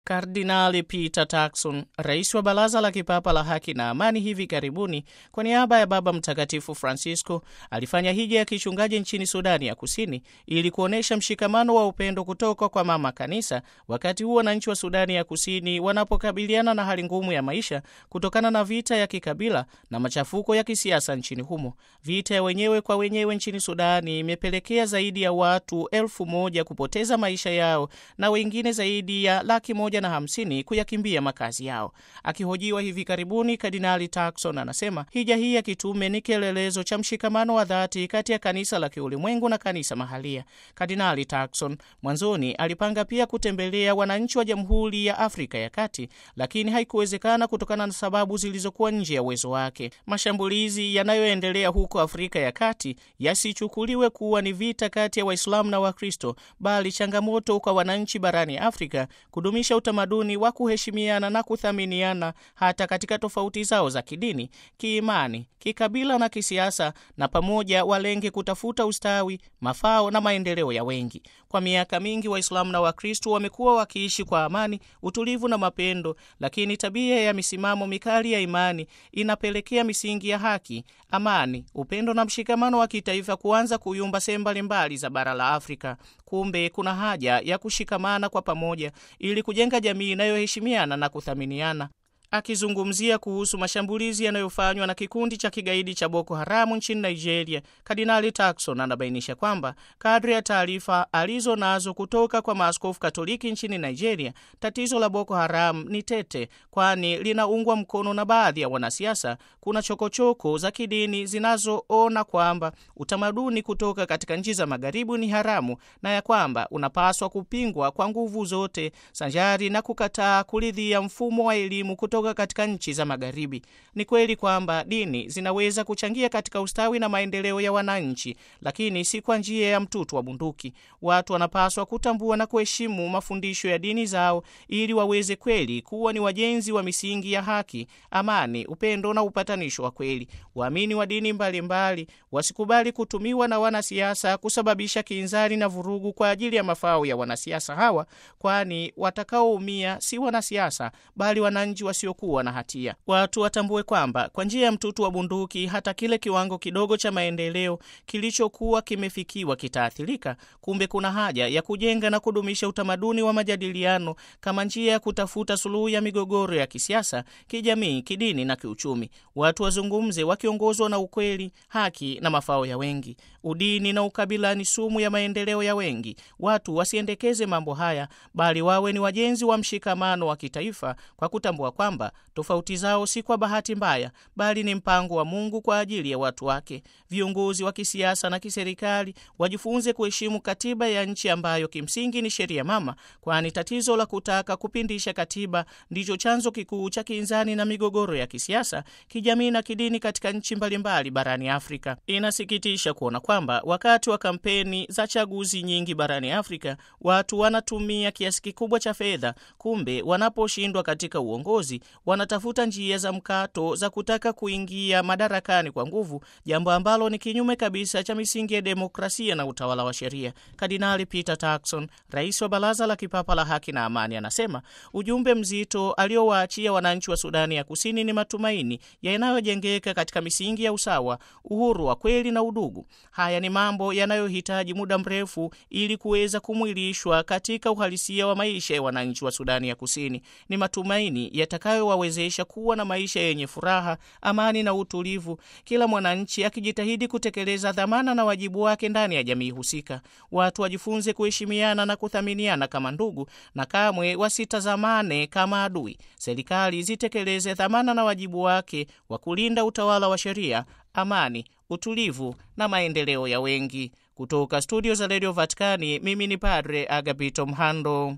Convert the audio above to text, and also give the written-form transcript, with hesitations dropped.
Kardinali Peter Turkson, rais wa Baraza la Kipapa la Haki na Amani, hivi karibuni kwa niaba ya Baba Mtakatifu Francisco alifanya hija ya kichungaji nchini Sudani ya Kusini ili kuonesha mshikamano wa upendo kutoka kwa Mama Kanisa, wakati huo wananchi wa Sudani ya Kusini wanapokabiliana na hali ngumu ya maisha kutokana na vita ya kikabila na machafuko ya kisiasa nchini humo. Vita ya wenyewe kwa wenyewe nchini Sudani imepelekea zaidi ya watu 1,000 kupoteza maisha yao na wengine zaidi ya 150,000 kuyakimbia makazi yao. Akihojiwa hivi karibuni, Kardinali Turkson anasema hija hii ya kitume ni kielelezo cha mshikamano wa dhati kati ya kanisa la kiulimwengu na kanisa mahalia. Kardinali Turkson mwanzoni alipanga pia kutembelea wananchi wa Jamhuri ya Afrika ya Kati, lakini haikuwezekana kutokana na sababu zilizokuwa nje ya uwezo wake. Mashambulizi yanayoendelea huko Afrika ya Kati yasichukuliwe kuwa ni vita kati ya Waislamu na Wakristo, bali changamoto kwa wananchi barani Afrika kudumisha utamaduni wa kuheshimiana na kuthaminiana hata katika tofauti zao za kidini, kiimani, kikabila na kisiasa, na pamoja walenge kutafuta ustawi, mafao na maendeleo ya wengi. Kwa miaka mingi Waislamu na Wakristo wamekuwa wakiishi kwa amani, utulivu na mapendo, lakini tabia ya misimamo mikali ya imani inapelekea misingi ya haki, amani, upendo na mshikamano wa kitaifa kuanza kuyumba sehemu mbalimbali za bara la Afrika. Kumbe kuna haja ya kushikamana kwa pamoja ili kujenga jamii inayoheshimiana na kuthaminiana. Akizungumzia kuhusu mashambulizi yanayofanywa na kikundi cha kigaidi cha Boko Haramu nchini Nigeria, Kardinali Turkson anabainisha kwamba kadri ya taarifa alizo nazo kutoka kwa maaskofu Katoliki nchini Nigeria, tatizo la Boko Haram ni tete, kwani linaungwa mkono na baadhi ya wanasiasa. Kuna chokochoko za kidini zinazoona kwamba utamaduni kutoka katika nchi za magharibi ni haramu na ya kwamba unapaswa kupingwa kwa nguvu zote, sanjari na kukataa kuridhia mfumo wa elimu kutoka katika nchi za magharibi. Ni kweli kwamba dini zinaweza kuchangia katika ustawi na maendeleo ya wananchi, lakini si kwa njia ya mtutu wa bunduki. Watu wanapaswa kutambua na kuheshimu mafundisho ya dini zao ili waweze kweli kuwa ni wajenzi wa misingi ya haki, amani, upendo na upatanisho wa kweli. Waamini wa dini mbalimbali wasikubali kutumiwa na wanasiasa kusababisha kinzani na vurugu kwa ajili ya mafao ya wanasiasa hawa, kwani watakaoumia si wanasiasa bali wananchi wasiokuwa na hatia. Watu watambue kwamba kwa njia ya mtutu wa bunduki hata kile kiwango kidogo cha maendeleo kilichokuwa kimefikiwa kitaathirika. Kumbe kuna haja ya kujenga na kudumisha utamaduni wa majadiliano kama njia ya kutafuta suluhu ya migogoro ya kisiasa, kijamii, kidini na kiuchumi. Watu wazungumze wakiongozwa na ukweli, haki na mafao ya wengi. Udini na ukabila ni sumu ya maendeleo ya wengi. Watu wasiendekeze mambo haya, bali wawe ni wajenzi wa mshikamano wa kitaifa kwa kutambua kwamba tofauti zao si kwa bahati mbaya, bali ni mpango wa Mungu kwa ajili ya watu wake. Viongozi wa kisiasa na kiserikali wajifunze kuheshimu katiba ya nchi ambayo kimsingi ni sheria mama, kwani tatizo la kutaka kupindisha katiba ndicho chanzo kikuu cha kinzani na migogoro ya kisiasa, kijamii na kidini katika nchi mbalimbali barani Afrika. Inasikitisha kuona kwamba wakati wa kampeni za chaguzi nyingi barani Afrika, watu wanatumia kiasi kikubwa cha fedha, kumbe wanaposhindwa katika uongozi wanatafuta njia za mkato za kutaka kuingia madarakani kwa nguvu, jambo ambalo ni kinyume kabisa cha misingi ya demokrasia na utawala wa sheria. Kardinali Peter Turkson, rais wa Baraza la Kipapa la Haki na Amani, anasema ujumbe mzito aliowaachia wananchi wa Sudani ya Kusini ni matumaini yanayojengeka katika misingi ya usawa, uhuru wa kweli na udugu. Haya ni mambo yanayohitaji muda mrefu ili kuweza kumwilishwa katika uhalisia wa maisha ya wananchi wa Sudani ya Kusini. Ni matumaini yatakayowawezesha kuwa na maisha yenye furaha, amani na utulivu, kila mwananchi akijitahidi kutekeleza dhamana na wajibu wake ndani ya jamii husika. Watu wajifunze kuheshimiana na kuthaminiana kama ndugu na kamwe wasitazamane kama adui. Serikali zitekeleze dhamana na wajibu wake wa kulinda utawala wa sheria, amani, utulivu na maendeleo ya wengi. Kutoka studio za Radio Vatikani, mimi ni Padre Agapito Mhando.